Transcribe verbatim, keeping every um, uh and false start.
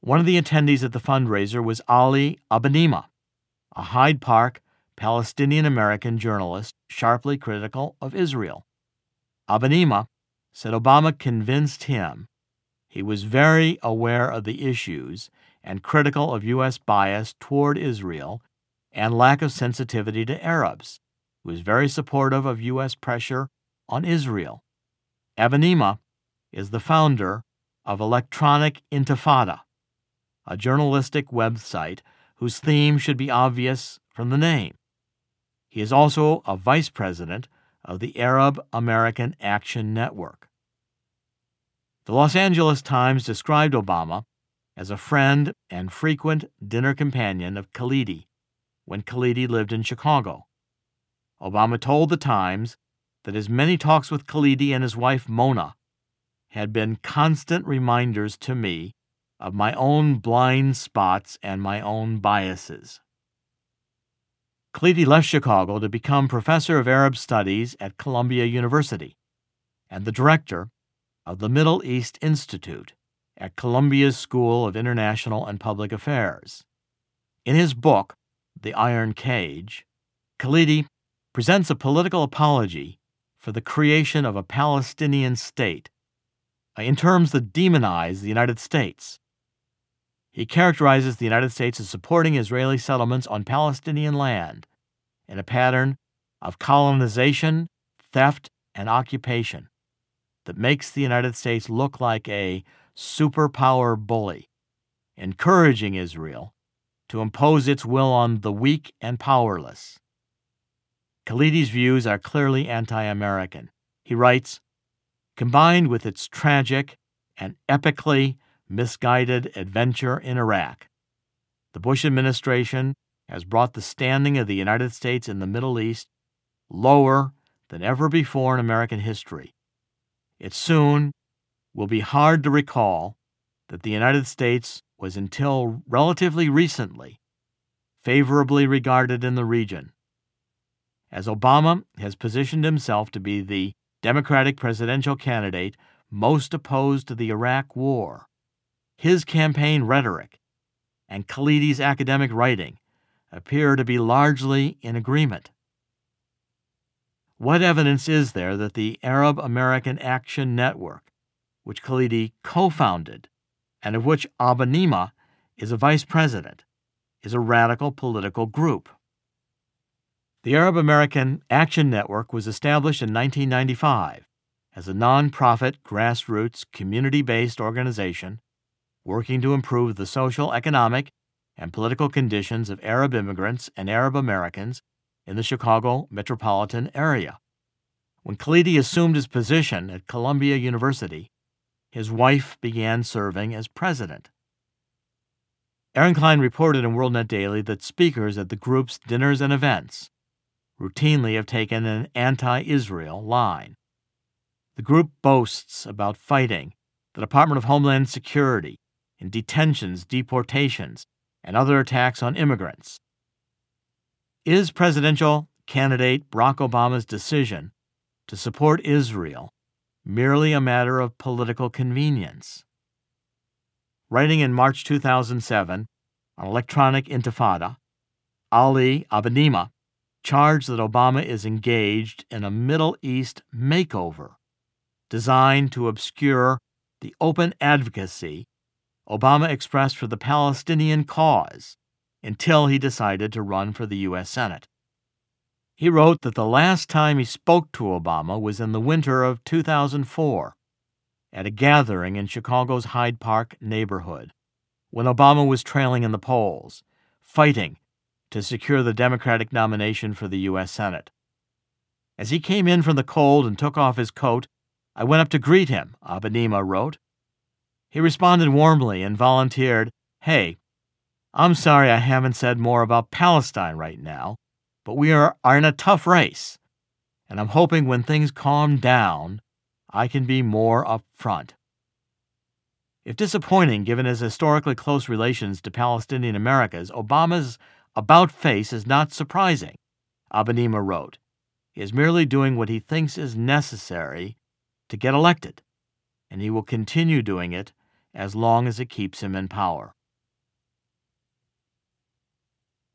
One of the attendees at the fundraiser was Ali Abanima, a Hyde Park Palestinian-American journalist sharply critical of Israel. Abanima said Obama convinced him he was very aware of the issues and critical of U S bias toward Israel and lack of sensitivity to Arabs. He was very supportive of U S pressure on Israel. Abanima is the founder of Electronic Intifada, a journalistic website whose theme should be obvious from the name. He is also a vice president of the Arab American Action Network. The Los Angeles Times described Obama as a friend and frequent dinner companion of Khalidi when Khalidi lived in Chicago. Obama told the Times that his many talks with Khalidi and his wife Mona had been constant reminders to me of my own blind spots and my own biases. Khalidi left Chicago to become professor of Arab Studies at Columbia University and the director of the Middle East Institute at Columbia's School of International and Public Affairs. In his book, The Iron Cage, Khalidi presents a political apology for the creation of a Palestinian state in terms that demonize the United States. He characterizes the United States as supporting Israeli settlements on Palestinian land in a pattern of colonization, theft, and occupation that makes the United States look like a superpower bully, encouraging Israel to impose its will on the weak and powerless. Khalidi's views are clearly anti-American. He writes, combined with its tragic and epically misguided adventure in Iraq, the Bush administration has brought the standing of the United States in the Middle East lower than ever before in American history. It soon will be hard to recall that the United States was until relatively recently favorably regarded in the region. As Obama has positioned himself to be the Democratic presidential candidate most opposed to the Iraq War, his campaign rhetoric and Khalidi's academic writing appear to be largely in agreement. What evidence is there that the Arab American Action Network, which Khalidi co-founded and of which Abanima is a vice president, is a radical political group? The Arab American Action Network was established in nineteen ninety-five as a nonprofit, grassroots, community-based organization working to improve the social, economic, and political conditions of Arab immigrants and Arab Americans in the Chicago metropolitan area. When Khalidi assumed his position at Columbia University, his wife began serving as president. Aaron Klein reported in WorldNet Daily that speakers at the group's dinners and events routinely have taken an anti-Israel line. The group boasts about fighting the Department of Homeland Security in detentions, deportations, and other attacks on immigrants. Is presidential candidate Barack Obama's decision to support Israel merely a matter of political convenience? Writing in March two thousand seven on Electronic Intifada, Ali Abanima charged that Obama is engaged in a Middle East makeover designed to obscure the open advocacy Obama expressed for the Palestinian cause until he decided to run for the U S Senate. He wrote that the last time he spoke to Obama was in the winter of two thousand four at a gathering in Chicago's Hyde Park neighborhood, when Obama was trailing in the polls, fighting to secure the Democratic nomination for the U S Senate. As he came in from the cold and took off his coat, I went up to greet him, Abanima wrote. He responded warmly and volunteered, "Hey, I'm sorry I haven't said more about Palestine right now, but we are, are in a tough race, and I'm hoping when things calm down, I can be more upfront." If disappointing given his historically close relations to Palestinian Americas, Obama's about-face is not surprising, Abanima wrote. He is merely doing what he thinks is necessary to get elected, and he will continue doing it as long as it keeps him in power.